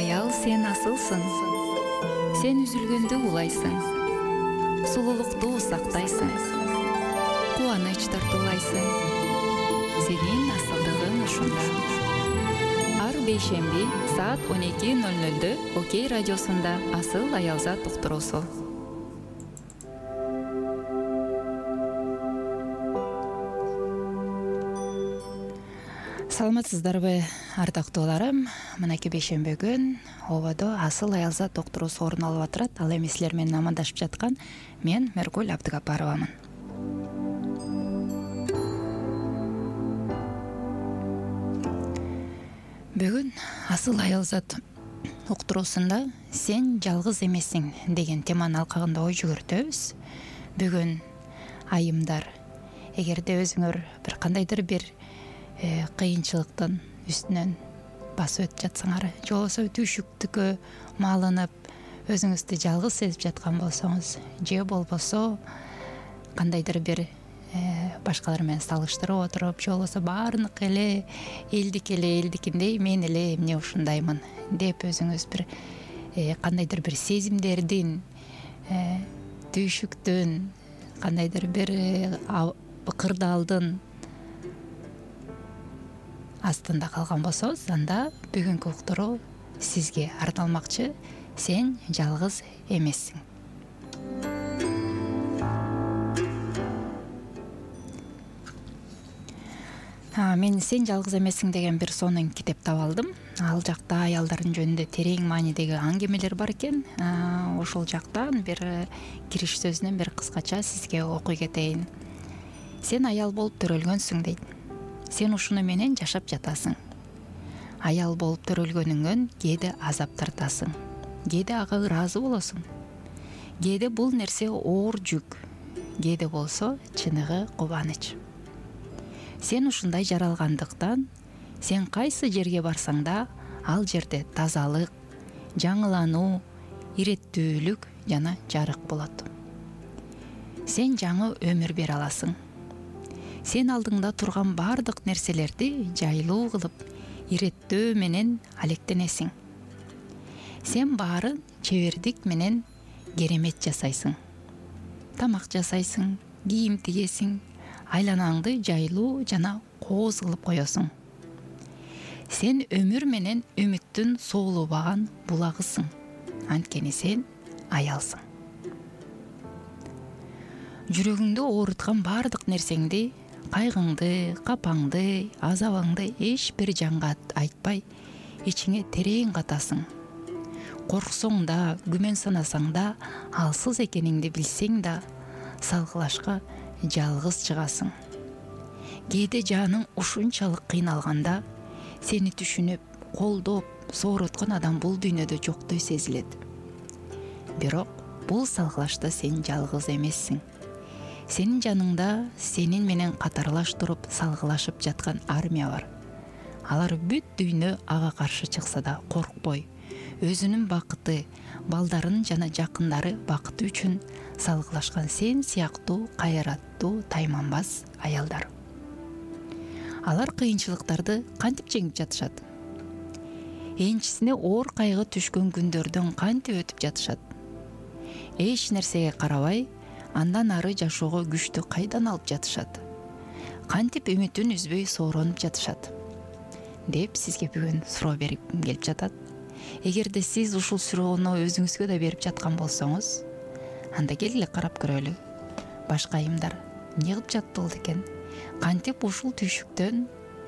аял сен асылсың, сен үзүлгөндө улайсың, сулуулукту сактайсың, кубаныч тартуулайсың, сенин асылдыгың ушунда. Ар бейшемби саат 12:00 Окей радиосунда асыл аялзат уктуруусу. Саламатсыздарбы ардактууларым? Мынакей бейшемби күн ободо асыл аялзат уктуруусу орун алып атат. Ал эми силер менен амандашып жаткан мен Меркуль Абдыгапаровамын. Бүгүн асыл аялзат уктуруусунда сен жалгыз эмессиң деген теманын алкагында ой жүгүртөбүз. Бүгүн айымдар, эгерде өзүңөр бир кандайдыр бир кыйынчылыктын үстүнөн басып өтүп жатсаңар, же болбосо түйшүктүккө малынып өзүңүздү жалгыз сезип жаткан болсоңуз, же болбосо кандайдыр бир башкалар менен салыштырып отуруп, же болбосо баардык эле элдикиндей мен эле эмне ушундаймын деп өзүңүз бир кандайдыр бир сезимдердин, түйшүктүн, кандайдыр бир кырдаалдын астында калган болсоңуз, анда бүгүнкү уктуруу сизге арналмакчы. Сен жалгыз эмессиң. Мен сен жалгыз эмессиң деген бир сонун китеп таап алдым. Ал жакта аялдардын жөнүндө терең маанидеги аңгемелер бар экен. Ошол жактан бир кириш сөзүнөн бир кыскача сизге окуй кетейин. Сен аял болуп төрөлгөнсүң дейт. Сен ушуну менен жашап жатасың. Аял болуп төрөлгөнүңөн кээде азап тартасың, кээде ага ыраазы болосуң. Кээде бул нерсе оор жүк, кээде болсо чыныгы кубаныч. Сен ушундай жаралгандыктан, сен кайсы жерге барсаң да, ал жерде тазалык, жаңылануу, иреттүүлүк жана жарык болот. Сен жаңы өмүр бере аласың. Сен алдыңда турган бардык нерселерди жайлуу кылып, иреттөө менен алектенесиң. Сен баарын чебердик менен керемет жасайсың. Тамак жасайсың, кийим тигесиң, айланаңды жайлуу жана кооз кылып коесуң. Сен өмүр менен үмүттүн соолубаган булагысың. Анткени сен аялсың. Жүрөгүңдү ооруткан бардык нерсеңди, кайгыңды, капаңды, азабыңды эч бир жанга айтпай, ичиңе терең катасың. Корксоң да, күмөн санасаң да, алсыз экениңди билсең да, салгылашка жалгыз чыгасың. Кээде жаның ушунчалык кыйналганда, сени түшүнүп, колдоп, сооруткан адам бул дүйнөдө жоктой сезилет. Бирок бул салгылашта сен жалгыз эмессиң. Сенин жаныңда сенин менен катарлаш туруп салгылашып жаткан армия бар. Алар бүт дүйнө ага каршы чыкса да коркпой, өзүнүн бакыты, балдарын жана жакындары бакыты үчүн салгылашкан сен сыяктуу кайраттуу, тайманбас аялдар. Алар кыйынчылыктарды кантип жеңип жатышат? Энчисине оор кайгы түшкөн күндөрдөн кантип өтүп жатышат? Эч нерсеге карабай, андан ары жашоого күчтү кайдан алып жатышат? Кантип үмүтүн үзбөй сооронуп жатышат? Деп сизге бүгүн суроо берип келип жатат. Эгерде сиз ушул суроону өзүңүзгө да берип жаткан болсоңуз, анда келгиле карап көрөлү. Башка айымдар эмне кылып жатты болду экен? Кантип ушул түйшүктөн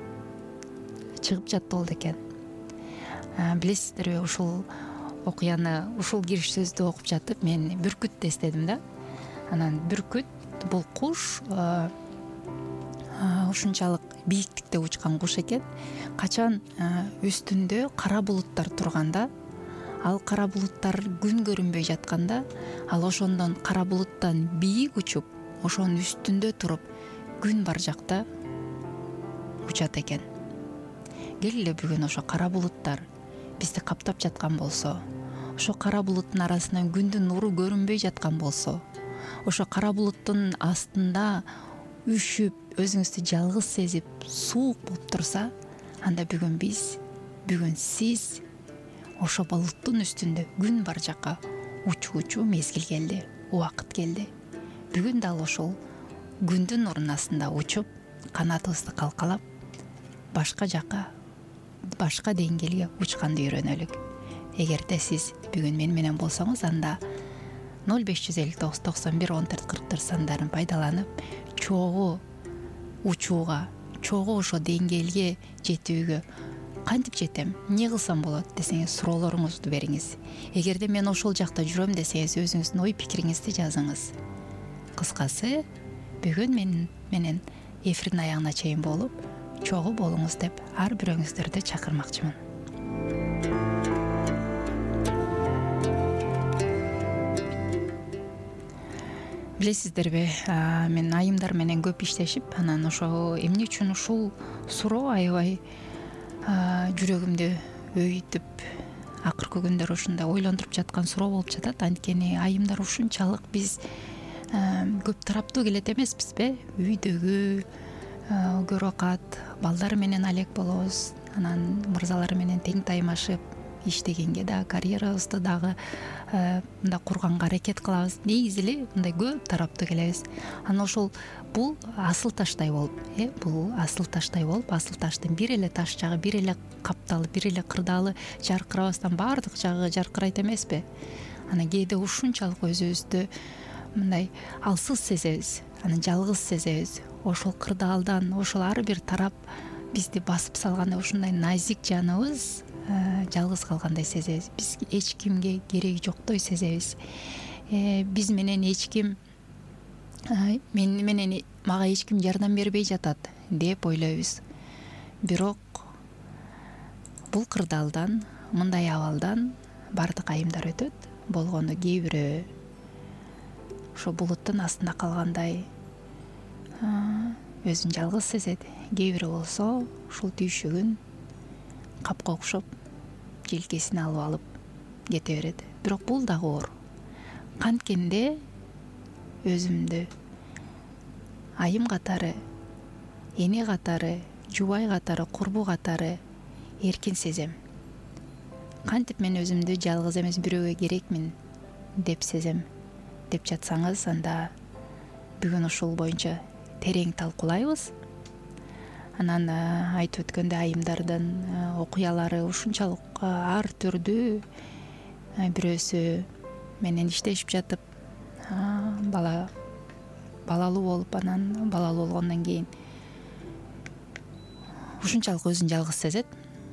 чыгып жатты болду экен? Билесиздерби, ушул окуяны, ушул кириш сөздү окуп жатып, мен бүркүттү эстедим да. Анан бүркүт бул куш ушунчалык бийиктикте учкан куш экен. Качан үстүндө кара булуттар турганда, ал кара булуттар күн көрүнбөй жатканда, ал ошондон кара булуттан бийик учуп, ошонун үстүндө туруп, күн бар жакта учат экен. Келгиле бүгүн ошо кара булуттар бизди каптап жаткан болсо, ошо кара булуттун арасынан күндүн нуру көрүнбөй жаткан болсо, ошо кара булуттун астында үшүп, өзүңүздү жалгыз сезип, суук болуп турса, анда бүгүн биз, бүгүн сиз ошо булуттун үстүндө күн бар жакка учуучу мезгил келди, убакыт келди. Бүгүн дал ошол күндүн нурунун астында учуп, канатыбызды калкалап, башка жакка, башка деңгээлге учканды үйрөнөлүк. Эгерде сиз бүгүн мен менен болсоңуз, анда 0559 91 14 44 сандарын пайдаланып, чогуу учууга, чогуу ошо деңгээлге жетүүгө кантип жетем, эмне кылсам болот десеңиз, суроолоруңузду бериңиз. Эгерде мен ошол жакта жүрөм десеңиз, өзүңүздүн ой пикириңизди жазыңыз. Кыскасы, бүгүн мен менен эфирдин аягына чейин болуп, чогуу болуңуз деп ар бирөөңүздөрдү чакырмакчымын. Билесиздерби, мен айымдар менен көп иштешип, анан ошо эмне үчүн ушул суроо аябай жүрөгүмдү өйүтүп, акыркы күндөр ушундай ойлондуруп жаткан суроо болуп жатат. Анткени айымдар ушунчалык биз көп тараптуу келет эмеспизби? Үйдөгү көрөкат, балдар менен алек болобуз, анан мырзалар менен тең таймашып, иштегенге да, карьерабызды дагы мындай курганга аракет кылабыз. Негизи эле мындай көп тараптуу келебиз. Анан ошол бул асыл таштай болуп, бул асыл таштай болуп, асыл таштын бир эле таш жагы, бир эле капталы, бир эле кырдаалы жаркырабастан баардык жагы жаркырайт эмеспи? Анан кээде ушунчалык өзүбүздү мындай алсыз сезебиз, анан жалгыз сезебиз. Ошол кырдаалдан, ошол ар бир тарап бизди басып салгандай, ушундай назик жаныбыз жалгыз калгандай сезебиз. Биз эч кимге кереги жоктой сезебиз. Биз менен эч ким, мен менен мага эч ким жардам бербей жатат деп ойлойбуз. Бирок бул кырдаалдан, мындай абалдан бардык айымдар өтөт. Болгону кээ бирөө ошо булуттун астында калгандай өзүн жалгыз сезет. Кээ бирөө болсо ушул түйшүгүн капка окшоп желкесине алып алып кете берет. Бирок бул дагы оор. Канткенде өзүмдү айым катары, эне катары, жубай катары, курбу катары эркин сезем. Кантип мен өзүмдү жалгыз эмес, бирөөгө керекмин деп сезем деп жатсаңыз, анда бүгүн ушул боюнча терең талкуулайбыз. Анан айтып өткөндөй, айымдардын окуялары ушунчалык ар түрдүү. Бирөөсү менен иштешип жатып, балалуу болуп, анан балалуу болгондон кийин ушунчалык өзүн жалгыз сезет.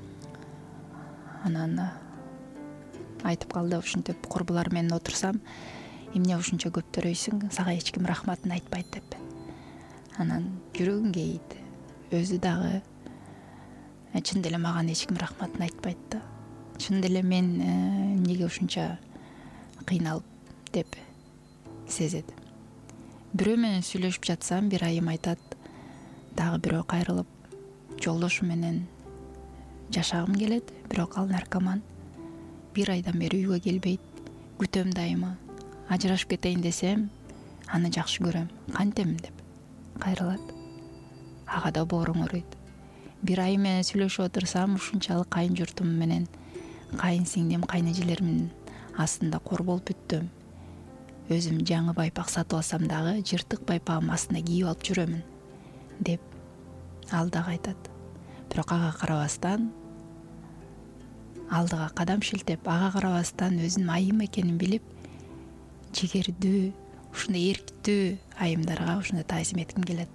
Анан айтып калды, ушинтип курбулар менен отурсам, эмне ушунча көптөрөйсүң, сага эч ким рахматын айтпайт деп. Анан жүрөгүң кейийт. Өзү дагы чын деле мага эч ким рахматын айтпайт да. Чын деле мен эмнеге ушунча кыйналып деп сезет. Бирөө менен сүйлөшүп жатсам, бир айым айтат, дагы бирөө кайрылып, жолдошу менен жашагым келет, бирок ал наркоман. Бир айдан бери үйгө келбейт, күтөм дайыма. Ажырашып кетейин десем, аны жакшы көрөм, кантем деп кайрылат. Ага да боорум ооруйт. Бир айым менен сүйлөшүп отурсам, ушунчалык кайын журтум менен, кайын сиңдим, кайын эжелеримдин астында кор болуп бүттүм. Өзүм жаңы байпак сатып алсам дагы жыртык байпагым астына кийип алып жүрөмүн деп ал дагы айтат. Бирок ага карабастан, алдыга кадам шилтеп, ага карабастан өзүнүн айым экенин билип, жигердүү, ушундай эрктүү айымдарга ушундай таасим этким келет.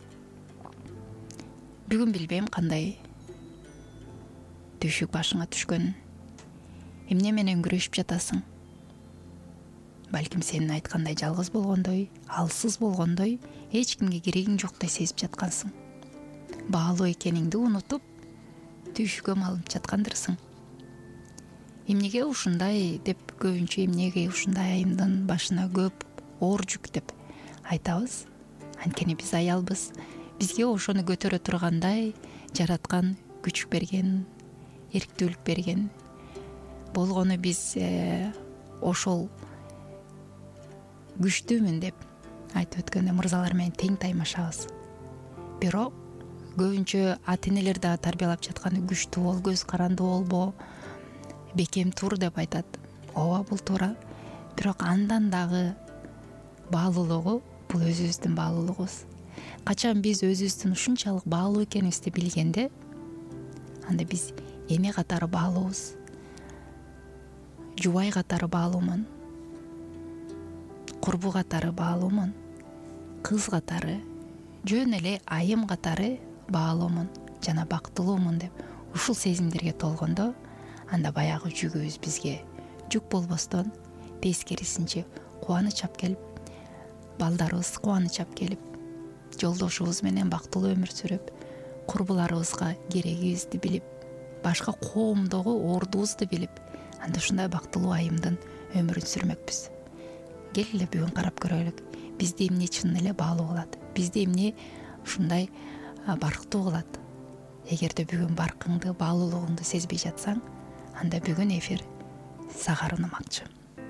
Бүгүн билбейм кандай түйшүк башыңа түшкөнүн, эмне менен күрөшүп жатасың. Балким сенин айткандай жалгыз болгондой, алсыз болгондой, эч кимге керегиң жоктой сезип жаткансың. Баалуу экениңди унутуп, түйшүккө малынып жаткандырсың. Эмнеге ушундай деп, көбүнчө эмнеге ушундай айымдын башына көп оор жүк деп айтабыз. Анткени биз аялбыз. Бизге ошону көтөрө тургандай жараткан күч берген, эрктүүлүк берген. Болгону биз ошол күчтүүмүн деп айтып өткөндө мырзалар менен тең таймашабыз. Бирок көбүнчө ата энелер дагы тарбиялап жатканы күчтүү бол, көз каранды болбо, бекем тур деп айтат. Ооба, бул туура. Бирок андан дагы баалуулугу бул өзүбүздүн баалуулугубуз. Качан биз өзүбүздүн ушунчалык баалуу экенибизди билгенде, анда биз эне катары баалуубуз, жубай катары баалуумун, курбу катары баалуумун, кыз катары, жөн эле айым катары баалуумун жана бактылуумун деп ушул сезимдерге толгондо, анда баягы жүгүбүз бизге жүк болбостон тескерисинче кубаныч алып келип, балдарыбыз кубаныч алып келип, жолдошубуз менен бактылуу өмүр сүрүп, курбуларыбызга керегибизди билип, башка коомдогу ордубузду билип, анда ушундай бактылуу айымдын өмүрүн сүрмөкпүз. Кел эле бүгүн карап көрөлүк, бизди эмне чын эле баалуу кылат, бизди эмне ушундай барктуу кылат. Эгерде бүгүн баркыңды, баалуулугуңду сезбей жатсаң, анда бүгүн эфир сага арнамакчы.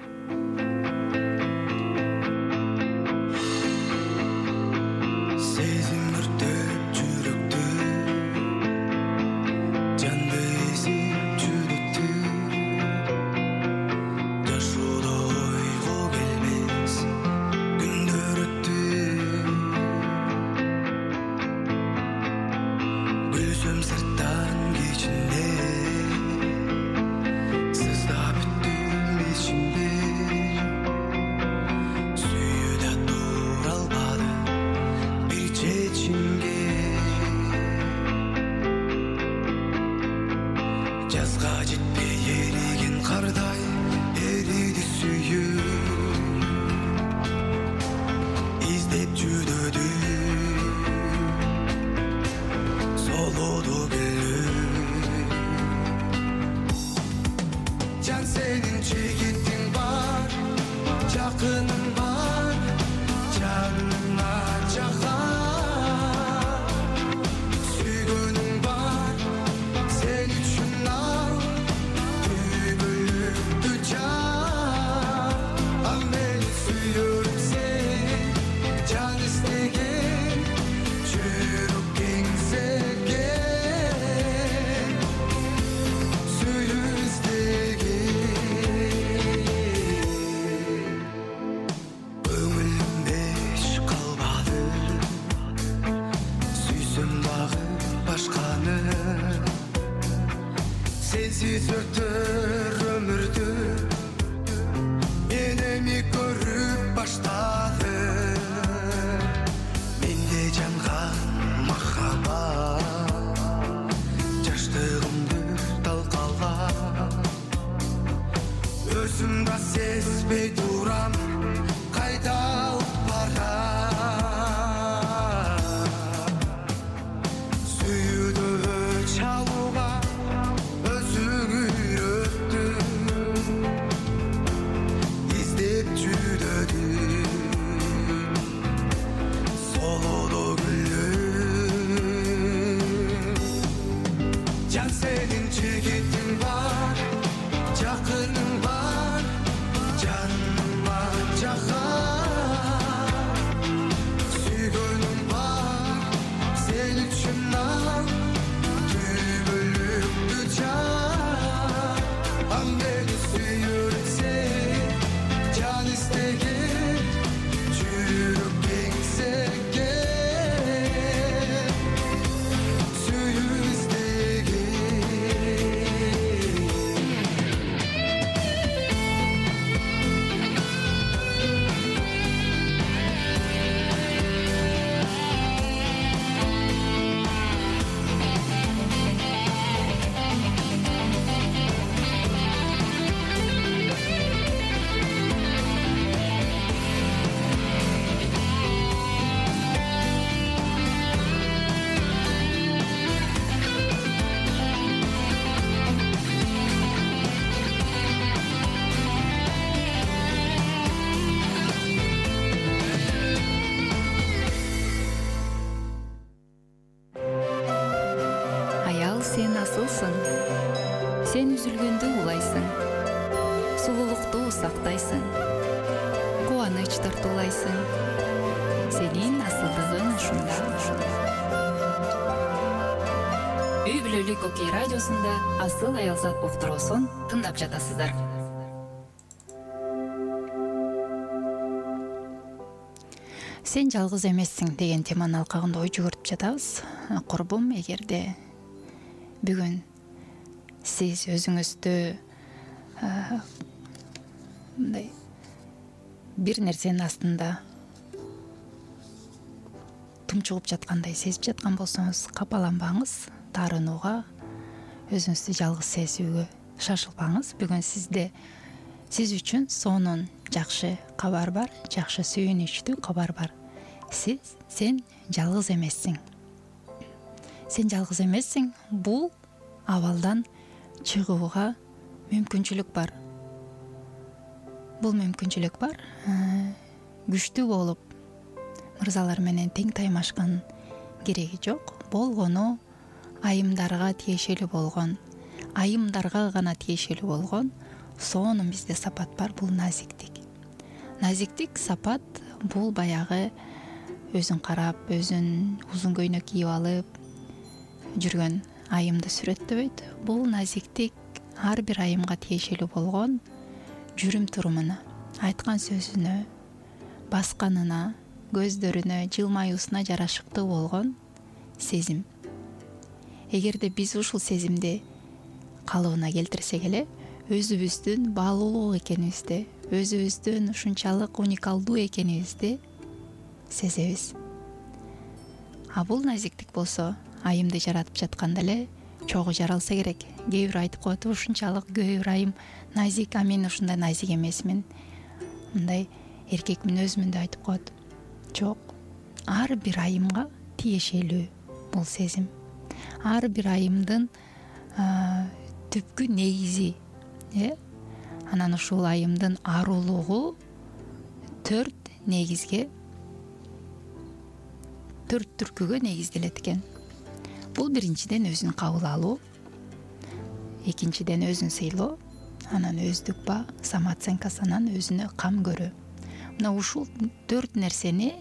Сен үзүлгөндө улайсың, сулуулукту сактайсың, кубаныч тартуулайсың. Сенин асылдыгың ушунда. Үй бүлөлүк Окей радиосунда Асыл Аялзат уктуруусун тыңдап жатасыздар. Сен жалгыз эмессиң деген теманын алкагында ой жүгүртүп жатабыз. Курбум, эгерде бүгүн сиз өзүңүздү мындай бир нерсенин астында тумчугуп жаткандай сезип жаткан болсоңуз, капаланбаңыз, таарынууга, өзүңүздү жалгыз сезүүгө шашылбаңыз. Бүгүн сиз үчүн сонун жакшы кабар бар, жакшы сүйүнүчтүү кабар бар. Сен жалгыз эмессиң. Сен жалгыз эмессиң. Бул абалдан чыгууга мүмкүнчүлүк бар. Бул мүмкүнчүлүк бар. Күчтүү болуп, мырзалар менен тең таймашкан кереги жок. Болгону айымдарга тиешелүү болгон, айымдарга гана тиешелүү болгон сонун бизде сапат бар. Бул назиктик. Назиктик сапат бул баягы өзүн карап, өзүн узун көйнөк кийип алып жүргөн айымды сүрөттөбөйт. Бул назиктик ар бир айымга тиешелүү болгон жүрүм турумуна, айткан сөзүнө, басканына, көздөрүнө, жылмаюусуна жарашыктуу болгон сезим. Эгерде биз ушул сезимди калыбына келтирсек эле, өзүбүздүн баалуулуу экенибизди, өзүбүздүн ушунчалык уникалдуу экенибизди сезебиз. А бул назиктик болсо, айымды жаратып жатканда эле чогуу жаралса керек. Кээ бир айтып коет, ушунчалык кээ бир айым назик, а мен ушундай назик эмесмин, мындай эркекмин өзүмүн деп айтып коет. Жок, ар бир айымга тиешелүү бул сезим. Ар бир айымдын түпкү негизи, анан ушул айымдын арулугу 4 түркүгө негизделет экен. Бул биринчиден өзүн кабыл алуу, экинчиден өзүн сыйлоо, анан өздүк ба, самооценкасы, анан өзүнө кам көрүү. Мына ушул 4 нерсени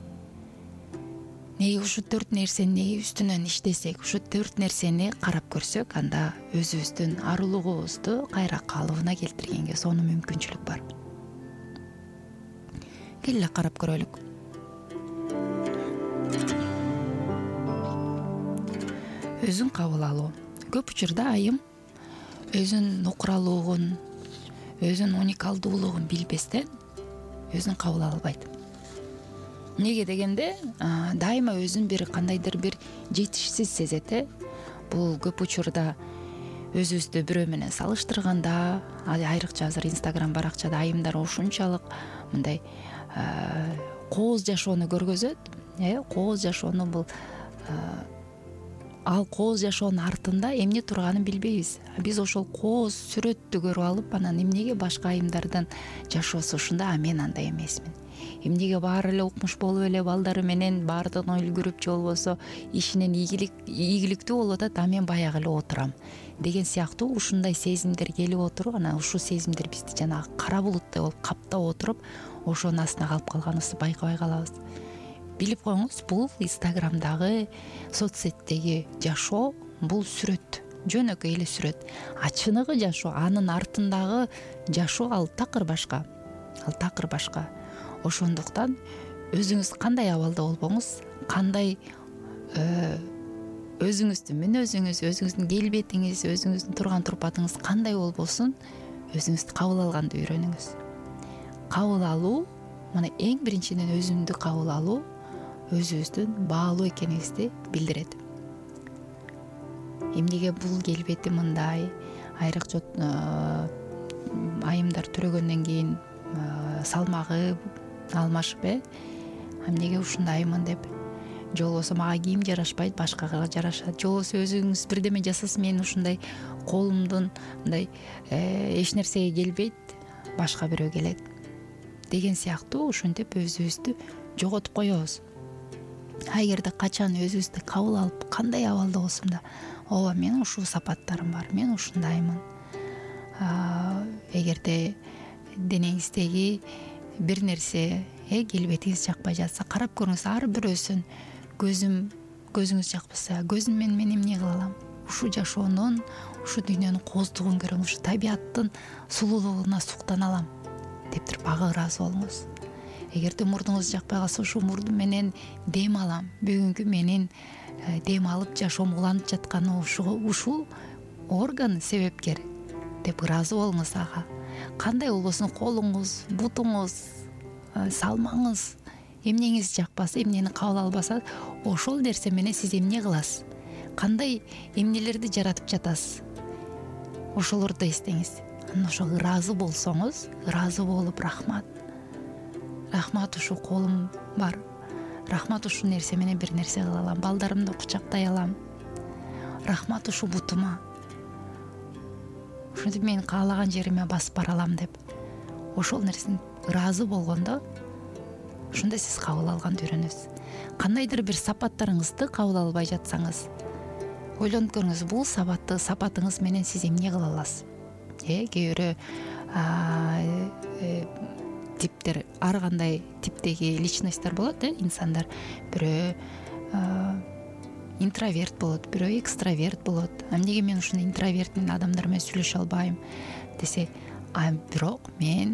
үстүнөн иштесек, ушу 4 нерсени карап көрсөк, анда өзүбүздүн арулугубузду кайра калыбына келтиргенге сонун мүмкүнчүлүк бар. Келе карап көрөлүк. Өзүн кабыл алуу. Көп учурда айым өзүнүн нукуралуулугун, өзүнүн уникалдуулугун билбестен өзүн кабыл албайт. Неге дегенде, дайыма өзүн бир кандайдыр бир жетишсиз сезет. Бул көп учурда өзүбүздү бирөө менен салыштырганда, айрыкча азыр Instagram баракчада айымдар ушунчалык мындай кооз жашоону көргөзөт. Кооз жашоону бул ал кооз жашоонун артында эмне турганын билбейбиз. Биз ошол кооз сүрөттү көрүп алып, анан эмнеге башка айымдардын жашоосу ушундай, а мен андай эмесмин. Эмнеге баары эле укмуш болуп эле балдары менен баардыгын үлгүрүп, же болбосо ишинен ийгиликтүү болуп атат, а мен баягы эле отурам деген сыяктуу ушундай сезимдер келип отуруп, анан ушул сезимдер бизди жанагы кара булуттай болуп каптап отуруп, ошонун астына калып калганыбызды байкабай калабыз. Билип коюңуз, бул Инстаграмдагы, соцсеттеги жашоо бул сүрөт, жөнөкөй эле сүрөт. А чыныгы жашоо, анын артындагы жашоо ал такыр башка. Ошондуктан өзүңүз кандай абалда болбоңуз, кандай өзүңүздүн мүнөзүңүз, өзүңүздүн келбетиңиз, өзүңүздүн турган турпатыңыз кандай болбосун, өзүңүздү кабыл алганды үйрөнүңүз. Кабыл алуу, мына эң биринчиден өзүмдү кабыл алуу, өзүбүздүн баалуу экенибизди билдирет. Эмнеге бул келбети мындай, айрыкча айымдар төрөгөндөн кийин салмагы алмашып, эмнеге ушундай айымын деп, же болбосо мага кийим жарашпайт, башкага жарашат, же болбосо өзүңүз бирдеме жасаса, мен ушундай колумдун мындай эч нерсеге келбейт, башка бирөө келет деген сыяктуу ушинтип өзүбүздү жоготуп коебуз. Эгерде качан өзүбүздү кабыл алып, кандай абалда болсом да, ооба, менин ушул сапаттарым бар, мен ушундаймын. Эгерде денеңиздеги бир нерсе, келбетиңиз жакпай жатса, карап көрүңүз. Ар бирөөсүн көзүңүз жакпаса, көзүм мен эмне кыла алам? ушул жашоонун, ушу дүйнөнүн кооздугун көрөм, ушу табияттын сулуулугуна суктана алам деп туруп ага ыраазы болуңуз. Эгерде мурдуңуз жакпай калса, ушул мурду менен дем алам, бүгүнкү менин дем алып жашоом уланып жатканы ушул орган себепкер деп ыраазы болуңуз ага. Кандай болбосун, колуңуз, бутуңуз, салмаңыз, эмнеңиз жакпаса, эмнени кабыл албаса, ошол нерсе менен сиз эмне кыласыз, кандай эмнелерди жаратып жатасыз, ошолорду эстеңиз. Анан ошо ыраазы болсоңуз, ыраазы болуп, рахмат, рахмат, ушул колум бар, рахмат, ушул нерсе менен бир нерсе кыла алам, балдарымды кучактай алам, рахмат, ушул бутума, ушинтип мен каалаган жериме басып бара алам деп, ошол нерсени ыраазы болгондо, ошондо сиз кабыл алганды үйрөнөсүз. Кандайдыр бир сапаттарыңызды кабыл албай жатсаңыз, ойлонуп көрүңүз, бул сапатыңыз менен сиз эмне кыла аласыз. Кээ бирөө типтер, ар кандай типтеги личностьтер болот, инсандар. Бирөө интроверт болот, бирөө экстраверт болот. Эмнеге мен ушундай интроверт менен адамдар менен сүйлөшө албайм десе, бирок мен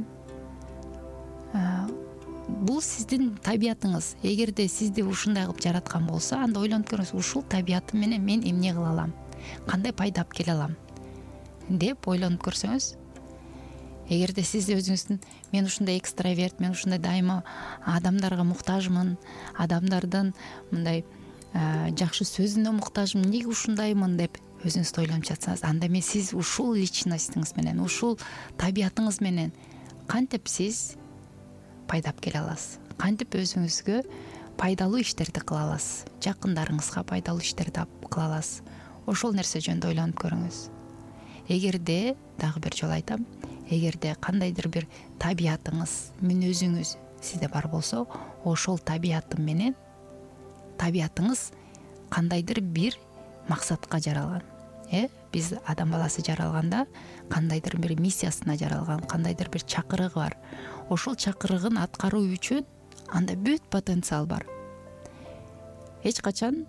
бул сиздин табиятыңыз. Эгерде сизди ушундай кылып жараткан болсо, анда ойлонуп көрүңүз, ушул табиятым менен мен эмне кыла алам, кандай пайда алып келе алам деп ойлонуп көрсөңүз. Эгерде сиз өзүңүздүн, мен ушундай экстраверт, мен ушундай дайыма адамдарга муктажмын, адамдардын мындай жакшы сөзүнө муктажмын, эмнеге ушундаймын деп өзүңүздү ойлонуп жатсаңыз, анда мен сиз ушул личностьтиңиз менен, ушул табиятыңыз менен кантип сиз пайда алып келе аласыз, кантип өзүңүзгө пайдалуу иштерди кыла аласыз, жакындарыңызга пайдалуу иштерди кыла аласыз. Ошол нерсе жөнүндө ойлонуп көрүңүз. Эгерде, дагы бир жолу айтам, эгерде кандайдыр бир табиятыңыз, мүнөзүңүз сизде бар болсо, ошол табиятым менен табиятыңыз кандайдыр бир максатка жаралган. Биз адам баласы жаралганда кандайдыр бир миссиясына жаралган, кандайдыр бир чакырыгы бар. Ошол чакырыгын аткаруу үчүн анда бүт потенциал бар. Эч качан,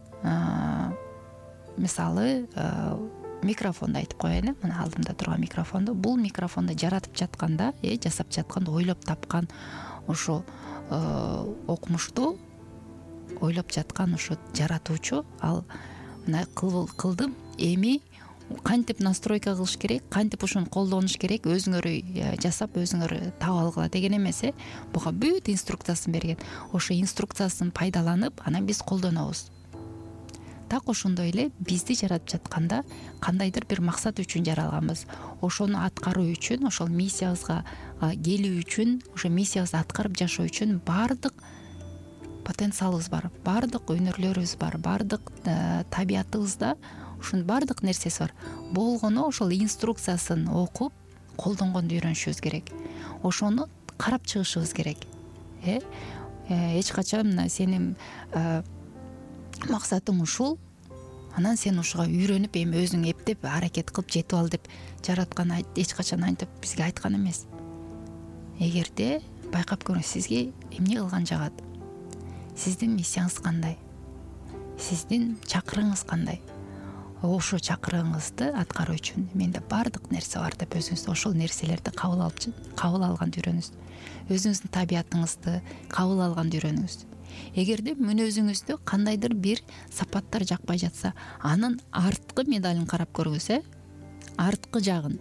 мисалы, микрофонду айтып коеюн, мына алдымда турган микрофонду, бул микрофонду жаратып жатканда, жасап жатканда, ойлоп тапкан ошо окумушту ойлоп жаткан ошо жаратуучу, ал мына кылдым, эми кантип настройка кылыш керек, кантип ошону колдонуш керек, өзүңөр жасап, өзүңөр таап алгыла деген эмес. Буга бүт инструкциясын берген. Ошо инструкциясын пайдаланып, анан биз колдонобуз. Так ошондой эле бизди жаратып жатканда кандайдыр бир максат үчүн жаралганбыз. Ошону аткаруу үчүн, ошол миссиябызга келүү үчүн, ошо миссиябызды аткарып жашоо үчүн баардык потенциалыбыз бар, баардык өнөрлөрүбүз бар, баардык табиятыбызда ушунун баардык нерсеси бар. Болгону ошол инструкциясын окуп, колдонгонду үйрөнүшүбүз керек. Ошону карап чыгышыбыз керек. Эч качан мына сенин максатың ушул, анан сен ушуга үйрөнүп, эми өзүң эптеп, аракет кылып жетип ал деп жараткан эч качан антип бизге айткан эмес. Эгерде байкап көрүңүз, сизге эмне кылган жагат? Сиздин миссияңыз кандай? Сиздин чакырыгыңыз кандай? Ошо чакырыгыңызды аткаруу үчүн менде баардык нерсе бар деп өзүңүз ошол нерселерди кабыл алганды үйрөнүңүз. Өзүңүздүн табиятыңызды кабыл алганды үйрөнүңүз. Эгерде мүнөзүңүздө кандайдыр бир сапаттар жакпай жатса, анын арткы медалын карап көрүңүз. Арткы жагын,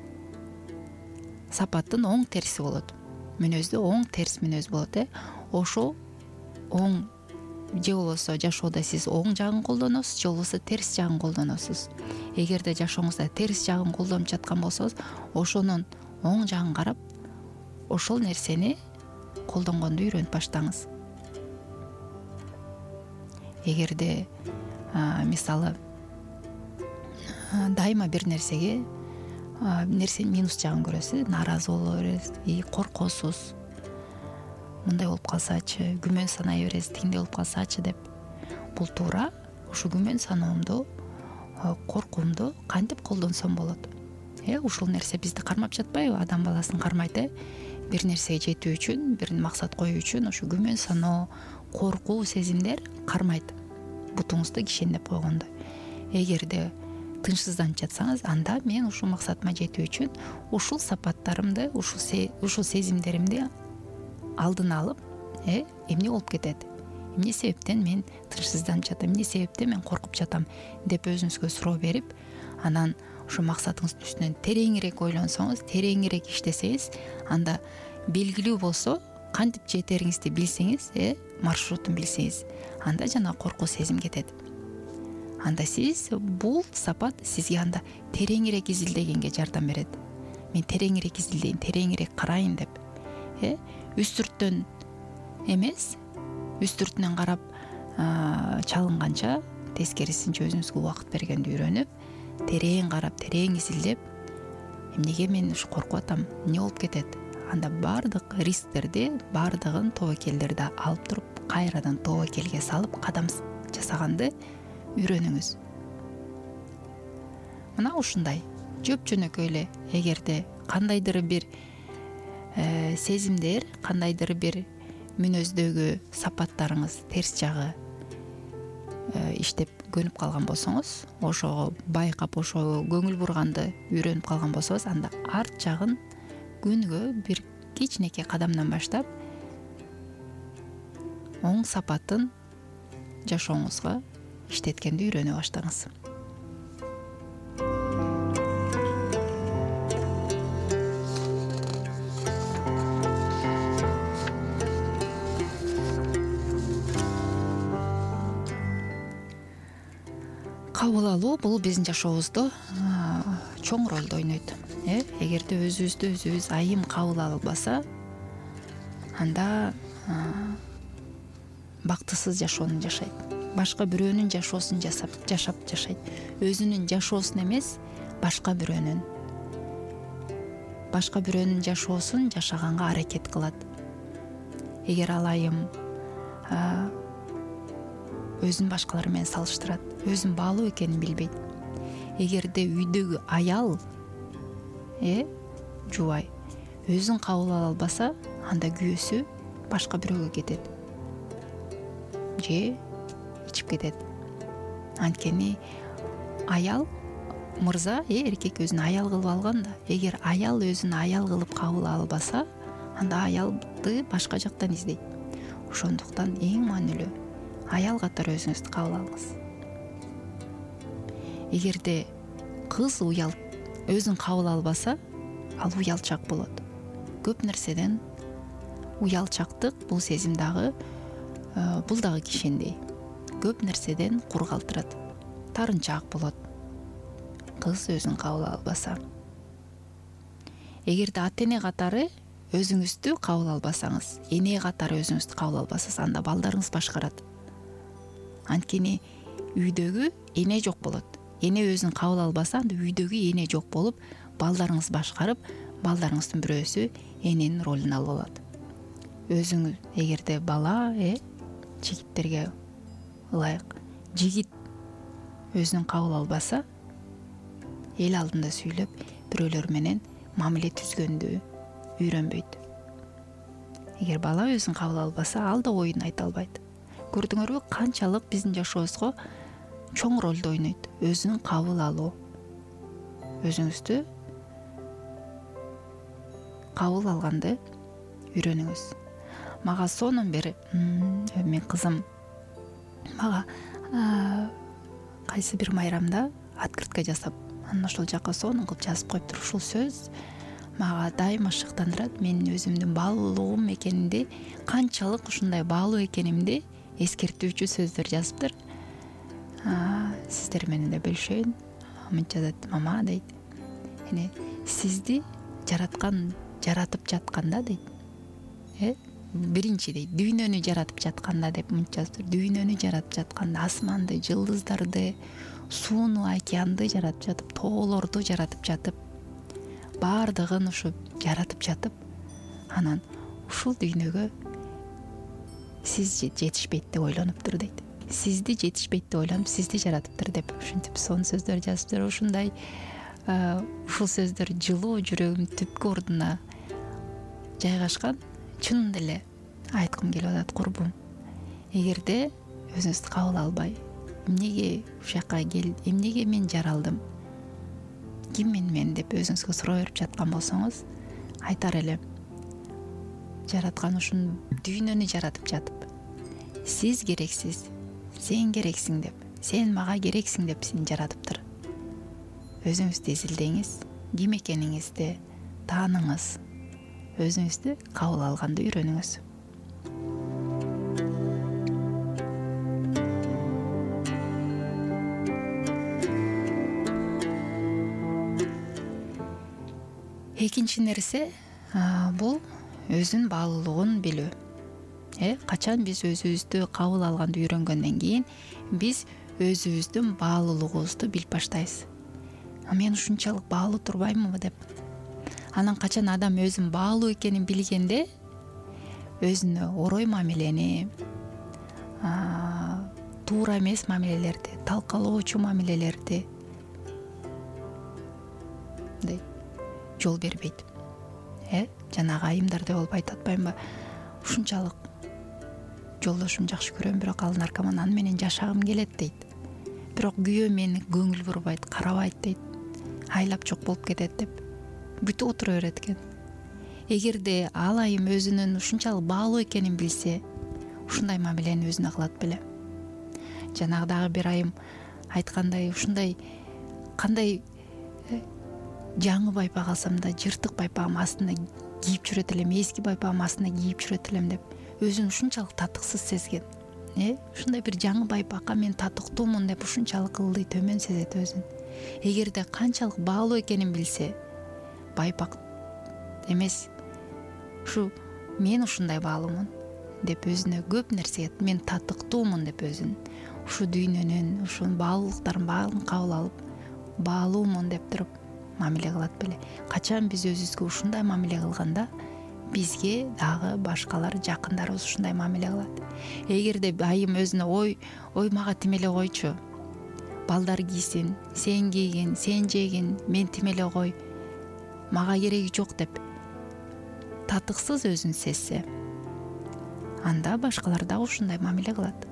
сапаттын оң терси болот. Мүнөздө оң терс мүнөз болот. Ошо оң же болбосо жашоодо сиз оң жагын колдоносуз, же болбосо терс жагын колдоносуз. Эгерде жашооңузда терс жагын колдонуп жаткан болсоңуз, ошонун оң жагын карап, ошол нерсени колдонгонду үйрөнүп баштаңыз. Эгерде мисалы дайыма бир нерсенин минус жагын көрөсүз, нааразы боло бересиз, коркосуз. Мындай болуп калсачы, күмөн санай бересиз, тигиндей болуп калсачы деп. Бул туура. Ушу күмөн саноомду, коркуумду кантип колдонсом болот? Ушул нерсе бизди кармап жатпайбы? Адам баласын кармайт. Бир нерсеге жетүү үчүн, бир максат коюу үчүн ушу күмөн саноо, коркуу сезимдер кармайт. Бутуңузду кишендеп койгондой. Эгерде тынчсызданып жатсаңыз, анда мен ушул максатыма жетүү үчүн ушул сапаттарымды, ушул сезимдеримди алдын алып, эмне болуп кетет, эмне себептен мен тынчсызданып жатам, эмне себептен мен коркуп жатам деп өзүңүзгө суроо берип, анан ушул максатыңыздын үстүнөн тереңирээк ойлонсоңуз, тереңирээк иштесеңиз, анда белгилүү болсо, кантип жетериңизди билсеңиз, маршрутун билсеңиз, анда жана коркуу сезим кетет. Анда сиз бул сапат сизге анда тереңирээк изилдегенге жардам берет. Мен тереңирээк изилдейин, тереңирээк карайын деп, үстүрттөн эмес, үстүртүнөн карап чалынганча тескерисинче өзүңүзгө убакыт бергенди үйрөнүп, терең карап, терең изилдеп, эмнеге мен ушу коркуп атам, эмне болуп кетет? Анда баардык рисктерди, баардыгын тобокелдерди алып туруп, кайрадан тобокелге салып, кадам жасаганды үйрөнүңүз. Мына ушундай жөп-жөнөкөй эле, эгерде кандайдыр бир сезимдер, кандайдыр бир мүнөздөгү сапаттарыңыз терс жагы иштеп көнүп калган болсоңуз, ошого байкап, ошого көңүл бурганды үйрөнүп калган болсоңуз, анда арт жагын күнгө бир кичинекей кадамдан баштап, оң сапатын жашооңузга иштеткенди үйрөнө баштаңыз. Кабыл алуу бул биздин жашообузда чоң ролду ойнойт. Эгерде өзүбүз айым кабыл албаса, анда бактысыз жашоону жашайт. Башка бирөөнүн жашоосун жашайт. Өзүнүн жашоосун эмес, башка бирөөнүн жашоосун жашаганга аракет кылат. Эгер ал айым өзүн башкалар менен салыштырат, өзүн баалуу экенин билбейт. Эгерде үйдөгү аял, жубай, өзүн кабыл ала албаса, анда күйөөсү башка бирөөгө кетет. Же ичип кетет. Анткени аял мырза, эркек өзүн аял кылып алган да. Эгер аял өзүн аял кылып кабыл албаса, анда аялды башка жактан издейт. Ошондуктан эң маанилүү аял катары өзүңүздү кабыл алыңыз. Эгерде кыз өзүн кабыл албаса, ал уялчак болот. Көп нерседен уялчактык, бул сезим дагы, бул дагы кишендей. Көп нерседен кур калтырат, тарынчаак болот. Кыз өзүн кабыл албаса. Эгерде ата-эне катары өзүңүздү кабыл албасаңыз, эне катары өзүңүздү кабыл албасаңыз, анда балдарыңыз башкарат. Анткени үйдөгү эне жок болот. Эне өзүн кабыл албаса, анда үйдөгү эне жок болуп, балдарыңыз башкарып, балдарыңыздын бирөөсү эненин ролун алып алат. Өзүңүз эгерде бала, жигиттерге ылайык, жигит өзүн кабыл албаса, эл алдында сүйлөп, бирөөлөр менен мамиле түзгөндү үйрөнбөйт. Эгер бала өзүн кабыл албаса, ал да оюн айта албайт. Көрдүңөрбү, канчалык биздин жашообузга чоң ролду ойнойт өзүн кабыл алуу. Өзүңүздү кабыл алганды үйрөнүңүз. Мага сонун бери мен кызым мага кайсы бир майрамда открытка жасап, анан ошол жака сонун кылып жазып коюптур. Ушул сөз мага дайыма шыктандырат. Мен өзүмдүн баалуулугум экенинди, канчалык ушундай баалуу экенимди эскертүүчү сөздөр жазыптыр. Сиздер менен да бөлүшөйүн. Мынча жазат: мама дейт, сизди жаратып жатканда дейт, биринчи дейт, дүйнөнү жаратып жатканда деп мынча жазыптыр. Дүйнөнү жаратып жатканда, асманды, жылдыздарды, сууну, океанды жаратып жатып, тоолорду жаратып жатып, баардыгын ушу жаратып жатып, анан ушул дүйнөгө сиз жетишпейт деп ойлонуптур дейт. Сизди жетишпейт деп ойлонуп, сизди жаратыптыр деп ушинтип сонун сөздөр жазыптыр. Ушундай ушул сөздөр жылуу жүрөгүмдүн түпкү ордуна жайгашкан. Чынында эле айткым келип атат, курбум. Эгерде өзүңүздү кабыл албай, эмнеге ушул жака келдим, эмнеге мен жаралдым, киммин мен деп өзүңүзгө суроо берип жаткан болсоңуз, айтар элем, жараткан ушун дүйнөнү жаратып жатып, сиз керексиз, сен керексиң деп, сен мага керексиң деп сени жаратыптыр. Өзүңүздү изилдеңиз, ким экениңизди тааныңыз, өзүңүздү кабыл алганды үйрөнүңүз. Экинчи нерсе бул өзүн баалуулугун билүү. Качан биз өзүбүздү кабыл алганды үйрөнгөндөн кийин биз өзүбүздүн баалуулугубузду билип баштайбыз. Мен ушунчалык баалуу турбаймынбы деп. Анан качан адам өзүн баалуу экенин билгенде өзүнө орой мамилени, туура эмес мамилелерди, талкалоочу мамилелерди жол бербейт. Жанагы айымдардай болуп айтып атпаймынбы? Ушунчалык жолдошум жакшы көрөм, бирок ал наркоман, аны менен жашагым келет дейт. Бирок күйөө мени көңүл бурбайт, карабайт дейт. Айлап жок болуп кетет деп бүтүп отура берет экен. Эгерде ал айым өзүнүн ушунчалык баалуу экенин билсе, ушундай мамилени өзүнө кылат беле. Жанагы дагы бир айым айткандай, ушундай кандай жаңы байпак алсам да жыртык байпагым астында кийип жүрөт элем, эски байпагым астында кийип жүрөт элем деп өзүн ушунчалык татыксыз сезген. Ушундай бир жаңы байпакка мен татыктуумун деп ушунчалык ылдый төмөн сезет өзүн. Эгерде канчалык баалуу экенин билсе, байпак эмес, ушу мен ушундай баалуумун деп өзүнө көп нерсеге мен татыктуумун деп өзүн ушу дүйнөнүн ушул баалуулуктардын баарын кабыл алып баалуумун деп туруп мамиле кылат беле. Качан биз өзүбүзгө ушундай мамиле кылганда бизге дагы башкалар, жакындарыбыз ушундай мамиле кылат. Эгерде айым өзүнө ой мага тимеле койчу, балдар кийсин, сен кийгин, сен жегин, мен тимеле кой, мага кереги жок деп татыксыз өзүн сезсе, анда башкалар дагы ушундай мамиле кылат.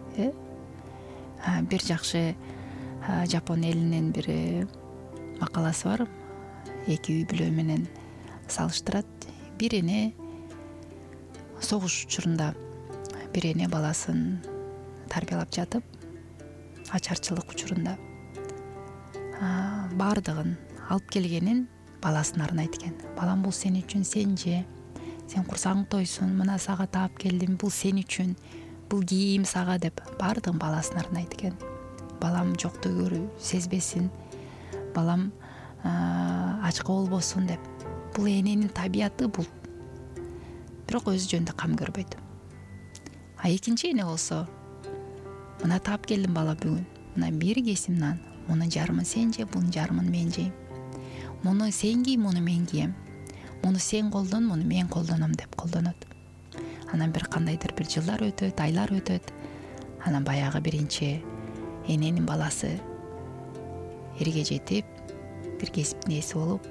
Бир жакшы Жапон элинин бир макаласы бар. Эки үй бүлө менен салыштырат. Бир эне согуш учурунда бир эне баласын тарбиялап жатып, ачарчылык учурунда баардыгын алып келгенин баласына арнайт экен. Балам, бул сен үчүн, сен же, сен курсагың тойсун, мына сага таап келдим, бул сен үчүн, бул кийим сага деп баардыгын баласына арнайт экен. Балам жоктугу сезбесин, балам ачка болбосун деп. Бул эненин табияты бул. Бирок өзү жөнүндө кам көрбөйт. Экинчи эне болсо, мына таап келдим бала бүгүн, мына бир кесим нан, мунун жарымын сен же, бунун жарымын мен жейм. Муну сен кий, муну мен кием. Муну сен колдон, муну мен колдоном деп колдонот. Анан бир кандайдыр бир жылдар өтөт, айлар өтөт. Анан баягы биринчи эненин баласы эрге жетип, бир кесиптин ээси болуп,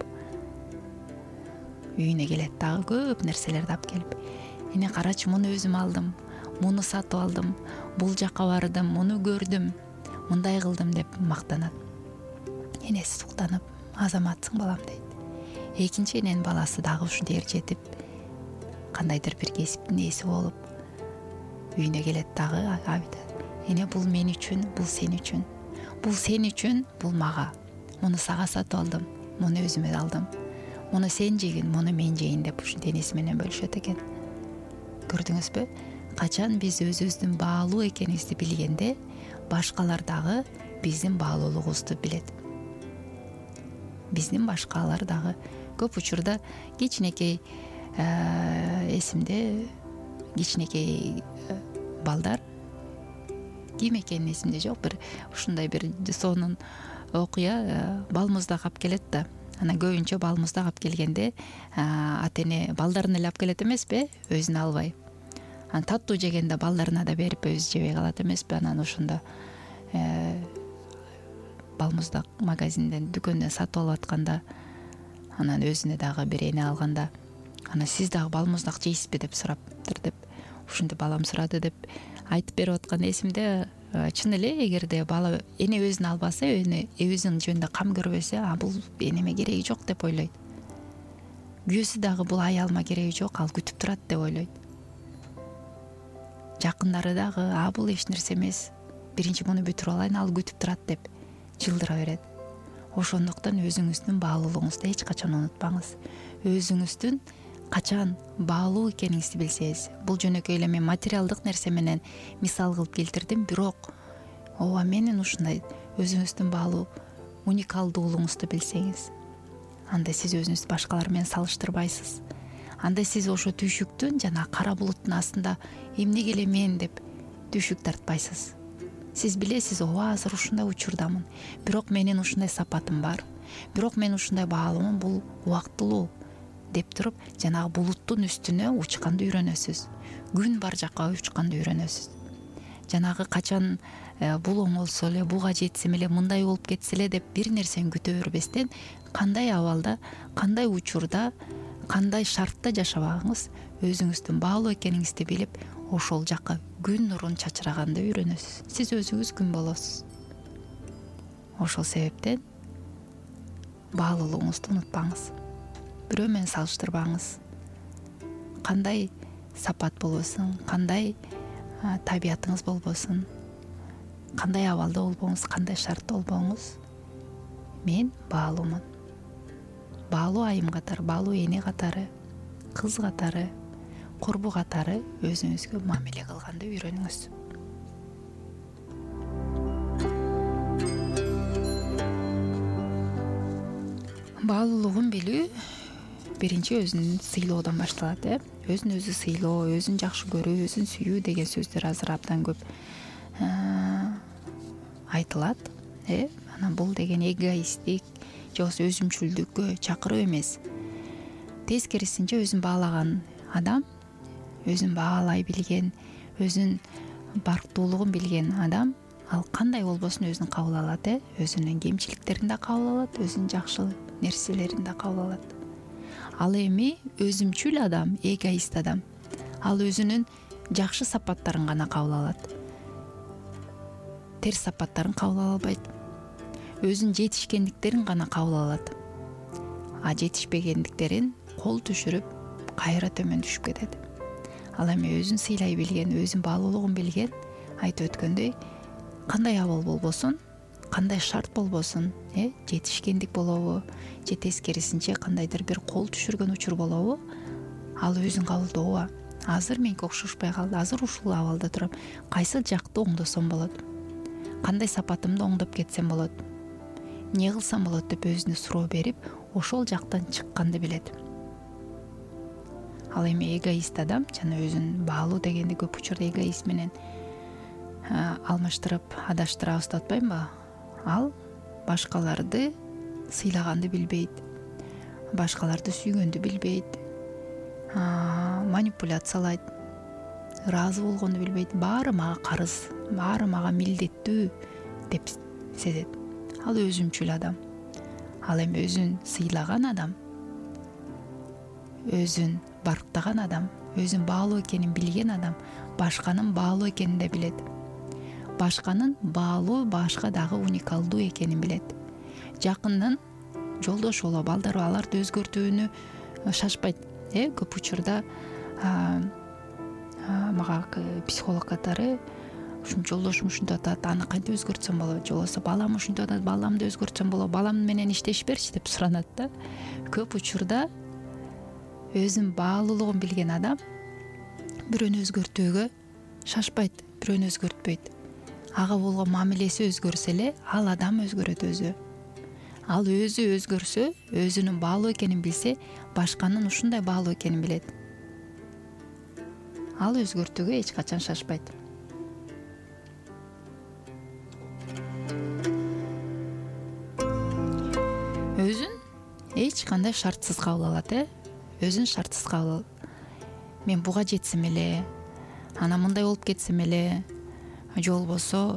үйүнө келет, дагы көп нерселерди алып келип, эне карачы, муну өзүм алдым, муну сатып алдым, бул жака бардым, муну көрдүм, мындай кылдым деп мактанат. Энеси суктанып, азаматсың балам дейт. Экинчи эненин баласы дагы ушундай эр жетип, кандайдыр бир кесиптин ээси болуп, үйүнө келет, дагы айтат, эне бул мен үчүн, бул сен үчүн, бул сен үчүн, бул мага, муну сага сатып алдым, муну өзүмө алдым, муну сен жегин, муну мен жейин деп ушинтип энеси менен бөлүшөт экен. Көрдүңүзбү? Качан биз өзүбүздүн баалуу экенибизди билгенде, башкалар дагы биздин баалуулугубузду билет. Биздин башкалар дагы көп учурда кичинекей эсимде, кичинекей балдар, ким экени эсимде жок, бир ушундай бир сонун окуя, балмуздак алып келет да. Анан көбүнчө балмуздак алып келгенде ата эне балдарын эле алып келет эмеспи, өзүнө албай. Анан таттуу жегенде балдарына да берип өзү жебей калат эмеспи. Анан ошондо балмуздак магазинден, дүкөндөн сатып алып атканда, анан өзүнө дагы бир эне алганда, анан сиз дагы балмуздак жейсизби деп сураптыр деп, ушинтип балам сурады деп айтып берип аткан эсимде, чын эле эгерде бала эне өзүн албаса, өзүнүн жөнүндө кам көрбөсө, бул энеме кереги жок деп ойлойт. Күйөөсү дагы бул аялыма кереги жок, ал күтүп турат деп ойлойт. Жакындары дагы бул эч нерсе эмес, биринчи муну бүтүрүп алайын, ал күтүп турат деп жылдыра берет. Ошондуктан өзүңүздүн баалуулугуңузду эч качан унутпаңыз. Өзүңүздүн качан баалуу экениңизди билсеңиз, бул жөнөкөй эле мен материалдык нерсе менен мисал кылып келтирдим, бирок ооба менин ушундай өзүңүздүн баалуу, уникалдуулугуңузду билсеңиз, анда сиз өзүңүздү башкалар менен салыштырбайсыз. Анда сиз ошо түйшүктүн жана кара булуттун астында эмнеге эле мен деп түйшүк тартпайсыз. Сиз билесиз, ооба азыр ушундай учурдамын, бирок менин ушундай сапатым бар, бирок мен ушундай баалуумун, бул убактылуу деп туруп, жанагы булуттун үстүнө учканды үйрөнөсүз. Күн бар жакка учканды үйрөнөсүз. Жанагы качан бул оңолсо эле, буга жетсем эле, мындай болуп кетсе эле деп бир нерсени күтө бербестен, кандай абалда, кандай учурда, кандай шартта жашабагыңыз, өзүңүздүн баалуу экениңизди билип, ошол жакка күн нурун чачыраганды үйрөнөсүз. Сиз өзүңүз күн болосуз. Ошол себептен баалуулугуңузду унутпаңыз. Бирөө менен салыштырбаңыз. Кандай сапат болбосун, кандай табиятыңыз болбосун, кандай абалда болбоңуз, кандай шартта болбоңуз, мен баалуумун. Баалуу айым катары, баалуу эне катары, кыз катары, курбу катары өзүңүзгө мамиле кылганды үйрөнүңүз. Баалуулугун билүү биринчи өзүн сыйлоодон башталат. Өзүн өзү сыйлоо, өзүн жакшы көрүү, өзүн сүйүү деген сөздөр азыр абдан көп айтылат. Анан бул деген эгоисттик же болбосо өзүмчүлдүккө чакыруу эмес. Тескерисинче өзүн баалаган адам, өзүн баалай билген, өзүн барктуулугун билген адам, ал кандай болбосун өзүн кабыл алат. Өзүнүн кемчиликтерин да кабыл алат, өзүнүн жакшы нерселерин да кабыл алат. Ал эми өзүмчүл адам, эгоист адам, ал өзүнүн жакшы сапаттарын гана кабыл алат. Терс сапаттарын кабыл ала албайт. Өзүнүн жетишкендиктерин гана кабыл алат. Жетишпегендиктерин кол түшүрүп, кайра төмөн түшүп кетет. Ал эми өзүн сыйлай билген, өзүнүн баалуулугун билген, айтып өткөндөй, кандай абал болбосун, кандай шарт болбосун, жетишкендик болобу, же тескерисинче кандайдыр бир кол түшүргөн учур болобу, ал өзүн кабылдоо. Азыр меники окшошпой калды, азыр ушул абалда турам, кайсы жакты оңдосом болот, кандай сапатымды оңдоп кетсем болот, эмне кылсам болот деп өзүнө суроо берип, ошол жактан чыкканды билет. Ал эми эгоист адам, жана өзүн баалуу дегенди көп учурда эгоист менен алмаштырып, адаштырабыз деп атпаймынбы? Ал башкаларды сыйлаганды билбейт, башкаларды сүйгөндү билбейт, манипуляциялайт, ыраазы болгонду билбейт. Баары мага карыз, баары мага милдеттүү деп сезет. Ал өзүмчүл адам. Ал эми өзүн сыйлаган адам, өзүн барктаган адам, өзүн баалуу экенин билген адам, башканын баалуу экенин да билет. Башканын баалуу, башка дагы уникалдуу экенин билет. Жакындын жолдошу болобу, балдары аларды өзгөртүүнү шашпайт. Көп учурда мага психолог катары жолдошум ушинтип атат, аны кантип өзгөртсөм болот, же болбосо балам ушинтип атат, баламды өзгөртсөм болот, балам менен иштешип берчи деп суранат да. Көп учурда өзүнүн баалуулугун билген адам бирөөнү өзгөртүүгө шашпайт, бирөөнү өзгөртпөйт. Ага болгон мамилеси өзгөрсө эле, ал адам өзгөрөт өзү. Ал өзү өзгөрсө, өзүнүн баалуу экенин билсе, башканын ушундай баалуу экенин билет. Ал өзгөртүүгө эч качан шашпайт. Өзүн эч кандай шартсыз кабыл алат. Өзүн шартсыз кабыл алат. Мен буга жетсем эле, анан мындай болуп кетсем эле, же болбосо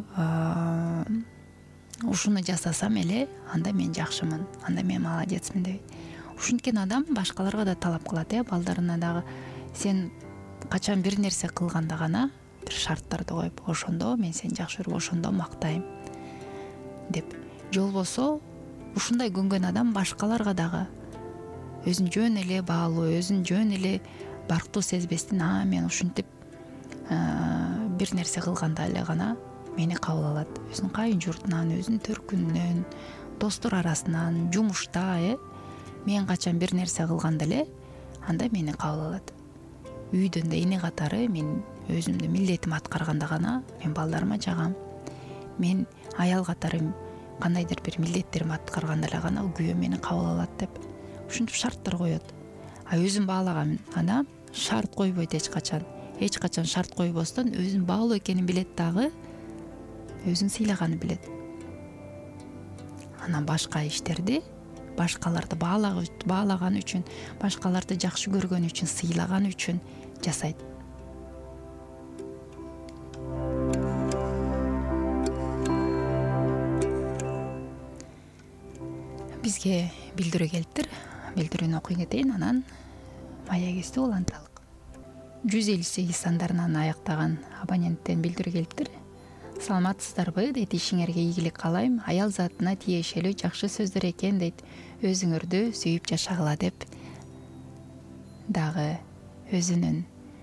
ушуну жасасам эле, анда мен жакшымын, анда мен молодецмин дейт. Ушинткен адам башкаларга да талап кылат, балдарына дагы. Сен качан бир нерсе кылганда гана бир шарттарды коюп, ошондо мен сени жакшы көрүп, ошондо мактайм деп. Же болбосо ушундай көнгөн адам башкаларга дагы өзүн жөн эле баалуу, өзүн жөн эле барктуу сезбестен, мен ушинтип бир нерсе кылганда эле гана мени кабыл алат. Өзүнүн кайын журтунан, өзүнүн төркүнүнөн, достор арасынан, жумушта, мен качан бир нерсе кылганда эле анда мени кабыл алат. Үйдөн да эне катары мен өзүмдүн милдетимди аткарганда гана мен балдарыма жагам. Мен аял катары кандайдыр бир милдеттеримди аткарганда эле гана күйөөм мени кабыл алат деп ушинтип шарттар коет. Өзүн баалаган адам шарт койбойт эч качан. Эч качан шарт койбостон өзүн баалуу экенин билет, дагы өзүн сыйлаганын билет. Анан башка иштерди башкаларды баалаган үчүн, башкаларды жакшы көргөн үчүн, сыйлаган үчүн жасайт. Бизге билдирүү келиптир. Билдирүүнү окуй кетейин, анан маягибизди уланталык. 158 сандарынан аяктаган абоненттен билдирүү келиптир. Саламатсыздарбы дейт, ишиңерге ийгилик каалайм. Аял затына тиешелүү жакшы сөздөр экен дейт. Өзүңөрдү сүйүп жашагыла деп дагы өзүнүн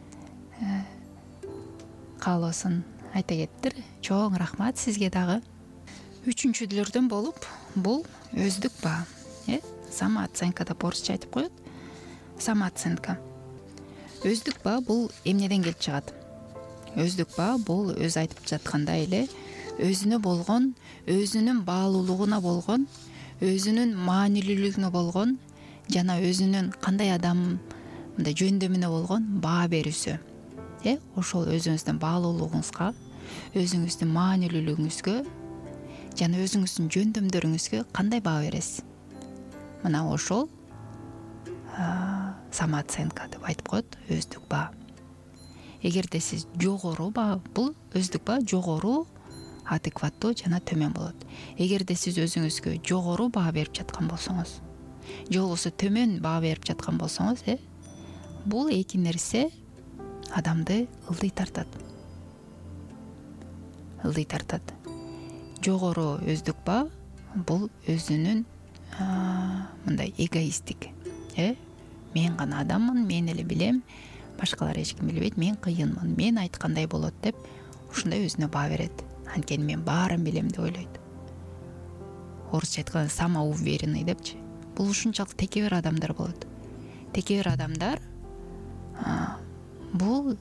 каалоосун айта кетиптир. Чоң рахмат сизге дагы. Үчүнчүлөрдөн болуп, бул өздүк баа. Самооценка деп орусча айтып коет. Самооценка. Өздүк баа бул эмнеден келип чыгат? Өздүк баа бул өзү айтып жаткандай эле өзүнө болгон, өзүнүн баалуулугуна болгон, өзүнүн маанилүүлүгүнө болгон жана өзүнүн кандай адам мындай жөндөмүнө болгон баа берүүсү. Ошол өзүңүздүн баалуулугуңузга, өзүңүздүн маанилүүлүгүңүзгө жана өзүңүздүн жөндөмдөрүңүзгө кандай баа бересиз? Мына ошол самооценка деп айтып коет, өздүк баа. Эгерде сиз жогору баа, бул өздүк баа жогору, адекваттуу жана төмөн болот. Эгерде сиз өзүңүзгө жогору баа берип жаткан болсоңуз, же болбосо төмөн баа берип жаткан болсоңуз, бул эки нерсе адамды ылдый тартат. Ылдый тартат. Жогору өздүк баа бул өзүнүн мындай эгоисттик. Мен гана адаммын, мен эле билем, башкалар эч ким билбейт, мен кыйынмын, мен айткандай болот деп ушундай өзүнө баа берет. Анткени мен баарын билем деп ойлойт. Орусча айтканда самоуверенный депчи. Бул ушунчалык текебер адамдар болот. Текебер адамдар бул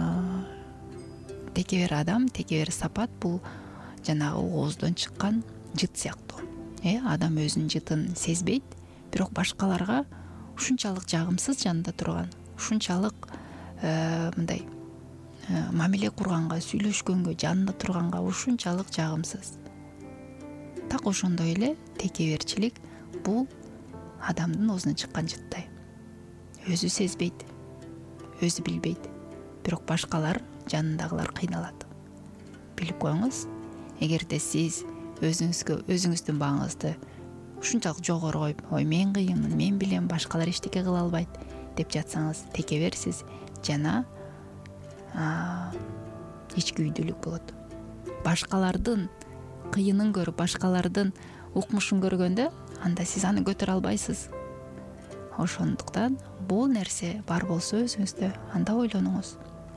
текебер адам, текебер сапат бул жанагы ооздон чыккан жыт сыяктуу. Адам өзүнүн жытын сезбейт, бирок башкаларга ушунчалык жагымсыз жанында турган, ушунчалык мындай мамиле курганга, сүйлөшкөнгө, жанында турганга ушунчалык жагымсыз. Так ошондой эле текеберчилик бул адамдын оозунан чыккан жыттай. Өзү сезбейт, өзү билбейт, бирок башкалар, жанындагылар кыйналат. Билип коюңуз, эгерде сиз өзүңүздүн бааңызды ушунчалык жогору коюп, ой мен кыйынмын, мен билем, башкалар эчтеке кыла албайт деп жатсаңыз, текеберсиз жана ичкүйдүүлүк болот. Башкалардын кыйынын көрүп, башкалардын укмушун көргөндө, анда сиз аны көтөрө албайсыз. Ошондуктан бул нерсе бар болсо өзүңүздө, анда ойлонуңуз.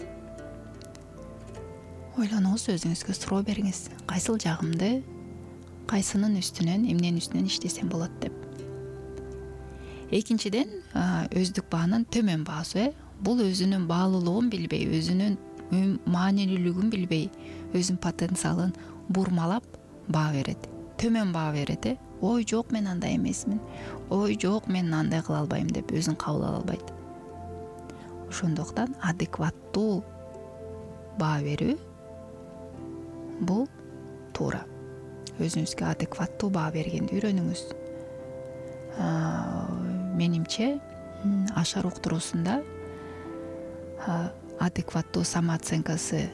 Ойлонуңуз, өзүңүзгө суроо бериңиз. Кайсыл жагымды, кайсынын үстүнөн, эмненин үстүнөн иштесем болот деп. Экинчиден, өздүк баанын төмөн баасы. Бул өзүнүн баалуулугун билбей, өзүнүн маанилүүлүгүн билбей, өзүнүн потенциалын бурмалап баа берет. Төмөн баа берет. Ой жок, мен андай эмесмин. Ой жок, мен андай кыла албайм деп өзүн кабыл ала албайт. Ошондуктан адекваттуу баа берүү бул туура. Өзүңүзгө адекваттуу баа бергенди үйрөнүңүз. Менимче Ашар уктуруусунда адекваттуу самооценкасы,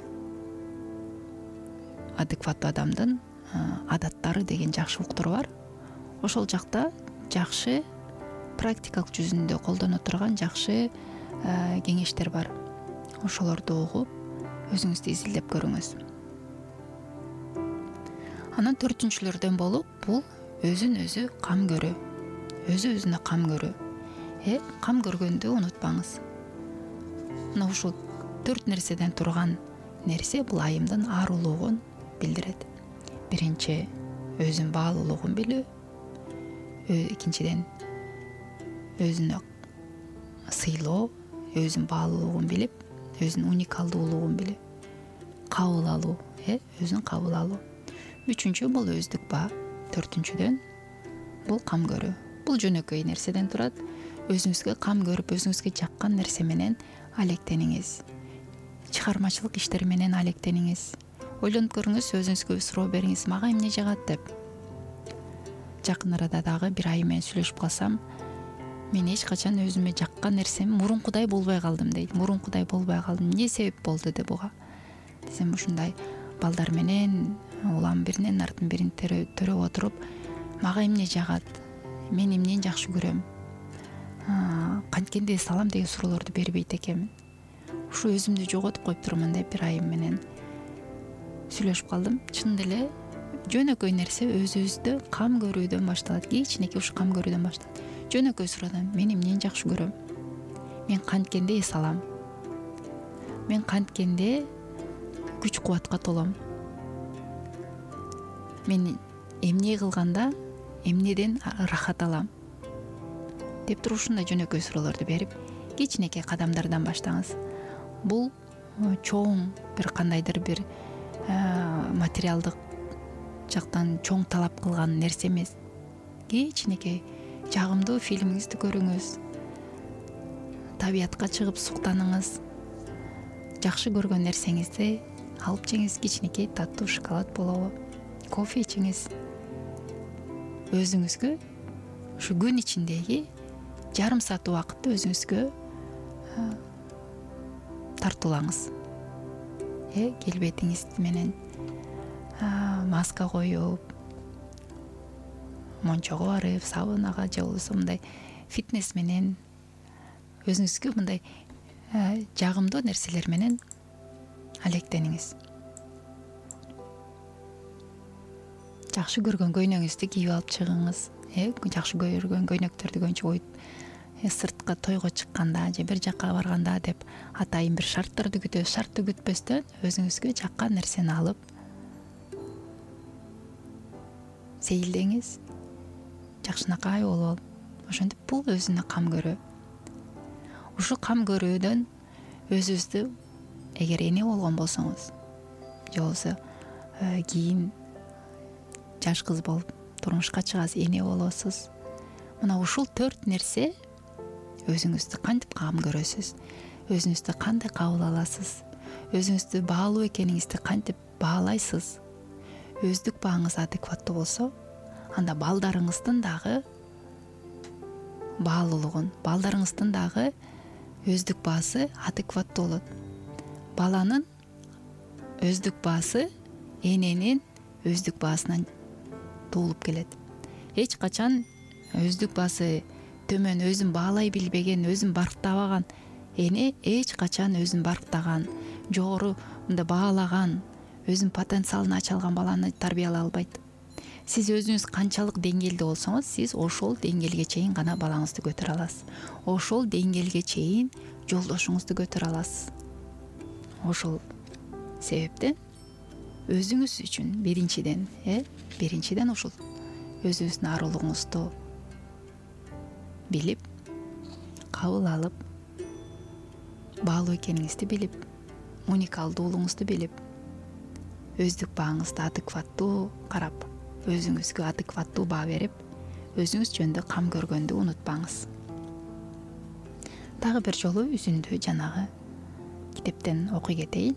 адекваттуу адамдын адаттары деген жакшы уктуруу бар. Ошол жакта жакшы практикалык жүзүндө колдоно турган жакшы кеңештер бар. Ошолорду угуп, өзүңүздү изилдеп көрүңүз. Анан төртүнчүлөрдөн болуп бул өзүн өзү кам көрүү. Өзү өзүнө кам көрүү. Кам көргөндү унутпаңыз. Мына ушул 4 нерседен турган нерсе бул айымдын арулугун билдирет. Биринчи өзүн баалуулугун билүү, экинчиден өзүнө сыйлоо, өзүн баалуулугун билип, өзүнүн уникалдуулугун билип, кабыл алуу, өзүн кабыл алуу. Үчүнчү бул өздүк баа. Төртүнчүдөн бул кам көрүү. Бул жөнөкөй нерседен турат. Өзүңүзгө кам көрүп, өзүңүзгө жаккан нерсе менен алектениңиз. Чыгармачылык иштер менен алектениңиз. Ойлонуп көрүңүз, өзүңүзгө суроо бериңиз, мага эмне жагат деп. Жакын арада дагы бир айым менен сүйлөшүп калсам, мен эч качан өзүмө жаккан нерсем мурункудай болбой калдым дейт. Мурункудай болбой калдым. Эмне себеп болду деп буга? Десем, ушундай балдар менен улам биринин артын бирин төрөп отуруп, мага эмне жагат, мен эмнени жакшы көрөм, канткенди салам деген суроолорду бербейт экенмин. Ушу өзүмдү жоготуп коюп турмун деп бир айым менен сүйлөшүп калдым. Чынында эле жөнөкөй нерсе өзүбүздү кам көрүүдөн башталат. Кичинекей ушу кам көрүүдөн башталат. Жөнөкөй суроодон мен эмнени жакшы көрөм, мен канткенде эс алам, мен канткенде күч кубатка толом, мен эмне кылганда эмнеден рахат алам деп туруп ушундай жөнөкөй суроолорду берип, кичинекей кадамдардан баштаңыз. Бул чоң бир кандайдыр бир материалдык жактан чоң талап кылган нерсе эмес. Кичинекей жагымдуу фильмиңизди көрүңүз, табиятка чыгып суктаныңыз, жакшы көргөн нерсеңизди алып жеңиз. Кичинекей таттуу шоколад болобу, кофе ичиңиз. Өзүңүзгө ушу күн ичиндеги жарым саат убакытты өзүңүзгө тартуулаңыз. Келбетиңиз менен маска коюп, мончого барып, сабунага же болбосо мындай фитнес менен өзүңүзгө мындай жагымдуу нерселер менен алектениңиз. Жакшы көргөн көйнөгүңүздү кийип алып чыгыңыз. Жакшы көргөн көйнөктөрдү көбүнчө коюп, сыртка тойго чыкканда же бир жакка барганда деп атайын бир шарттарды күтөбүз. Шартты күтпөстөн өзүңүзгө жаккан нерсени алып сейилдеңиз, жакшынакай болуп, ошентип бул өзүнө кам көрүү. Ушу кам көрүүдөн өзүбүздү эгер эне болгон болсоңуз, же болбосо кийин жаш кыз болуп турмушка чыгасыз, эне болосуз. Мына ушул 4 нерсе өзүңүздү кантип кам көрөсүз, өзүңүздү кандай кабыл аласыз, өзүңүздү баалуу экениңизди кантип баалайсыз. Өздүк бааңыз адекваттуу болсо, анда балдарыңыздын дагы баалуулугун, балдарыңыздын дагы өздүк баасы адекваттуу болот. Баланын өздүк баасы эненин өздүк баасынан туулуп келет. Эч качан өздүк баасы төмөн, өзүн баалай билбеген, өзүн барктабаган эне эч качан өзүн барктаган, жогору мындай баалаган, өзүнүн потенциалын ача алган баланы тарбиялай албайт. Сиз өзүңүз канчалык деңгээлде болсоңуз, сиз ошол деңгээлге чейин гана балаңызды көтөрө аласыз. Ошол деңгээлге чейин жолдошуңузду көтөрө аласыз. Ошол себептен өзүңүз үчүн биринчиден ушул өзүңүздүн арулугуңузду билип, кабыл алып, баалуу экениңизди билип, уникалдуулугуңузду билип, өздүк бааңызды адекваттуу карап, өзүңүзгө адекваттуу баа берип, өзүңүз жөнүндө кам көргөндү унутпаңыз. Дагы бир жолу үзүндү жанагы китептен окуй кетейин.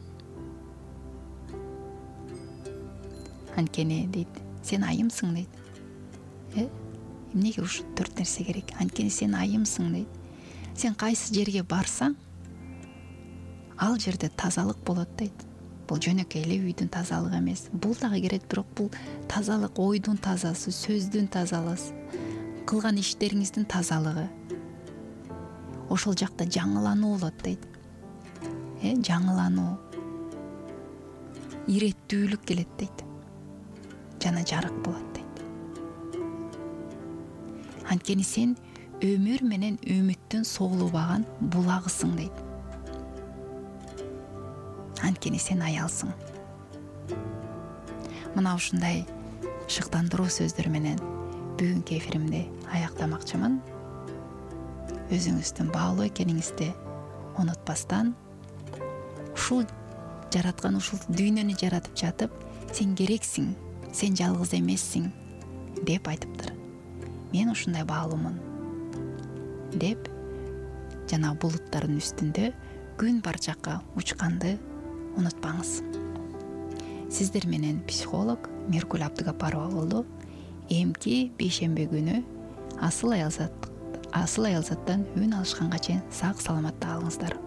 Анткени дейт, сен айымсың дейт. Эмнеге ушу 4 нерсе керек? Анткени сен айымсың дейт. Сен кайсы жерге барсаң, ал жерде тазалык болот дейт. Бул жөнөкөй эле үйдүн тазалыгы эмес. Бул дагы керет, бирок бул тазалык ойдун тазасы, сөздүн тазалыгы, кылган иштериңиздин тазалыгы. Ошол жакта жаңылануу болот дейт. Жаңылануу. иреттүүлүк келет дейт, жана жарык болот дейт. Анткени сен өмүр менен үмүттүн согулубаган булагысың дейт. Анткени сен аялсың. Мына ушундай шыктандыруу сөздөр менен бүгүнкү эфиримди аяктамакчымын. Өзүңүздүн баалуу экениңизди унутпастан, ушул жараткан, ушул дүйнөнү жаратып жатып, сен керексиң, сен жалгыз эмессиң деп айтыптыр. Мен ушундай баалуумун деп, жана булуттардын үстүндө күн бар жакка учканды унутпаңыз. Сиздер менен психолог Меркуль Абдыгапарова болду. Эмки бейшемби күнү асыл аялзаттан үн алышканга чейин сак саламатта калыңыздар.